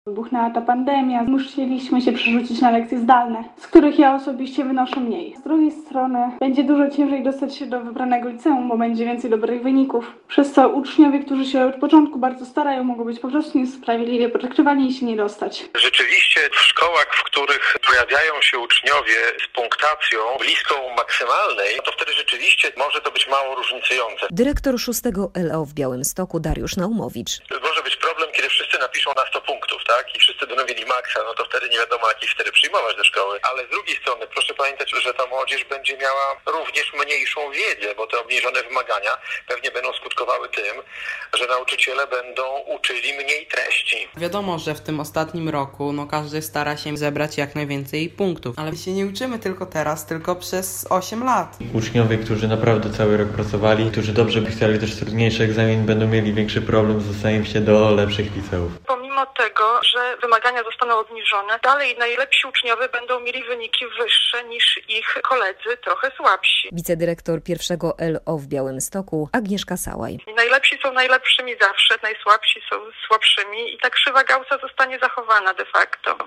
Wybuchnęła ta pandemia, musieliśmy się przerzucić na lekcje zdalne, z których ja osobiście wynoszę mniej. Z drugiej strony będzie dużo ciężej dostać się do wybranego liceum, bo będzie więcej dobrych wyników. Przez co uczniowie, którzy się od początku bardzo starają, mogą być po prostu niesprawiedliwie potraktowani i się nie dostać. Rzeczywiście w szkołach, w których pojawiają się uczniowie z punktacją bliską maksymalnej, to wtedy rzeczywiście może to być mało różnicujące. Dyrektor 6 LO w Białymstoku Dariusz Naumowicz. Może być problem, kiedy wszyscy napiszą na 100 punktów, tak? I wszyscy będą mieli maksa, no to wtedy nie wiadomo, jakich wtedy przyjmować do szkoły. Ale z drugiej strony proszę pamiętać, że ta młodzież będzie miała również mniejszą wiedzę, bo te obniżone wymagania pewnie będą skutkowały tym, że nauczyciele będą uczyli mniej treści. Wiadomo, że w tym ostatnim roku każdy stara się zebrać jak najwięcej punktów, ale się nie uczymy tylko teraz, tylko przez 8 lat. Uczniowie, którzy naprawdę cały rok pracowali, którzy dobrze pisali też trudniejszy egzamin, będą mieli większy problem z dostaniem się do lepszych liceów. Pomimo tego, że wymagania zostaną obniżone, dalej najlepsi uczniowie będą mieli wyniki wyższe niż ich koledzy, trochę słabsi. Wicedyrektor 1 LO w Białymstoku Agnieszka Sałaj. I najlepsi są najlepszymi zawsze, najsłabsi są słabszymi i ta krzywa Gaussa zostanie zachowana de facto.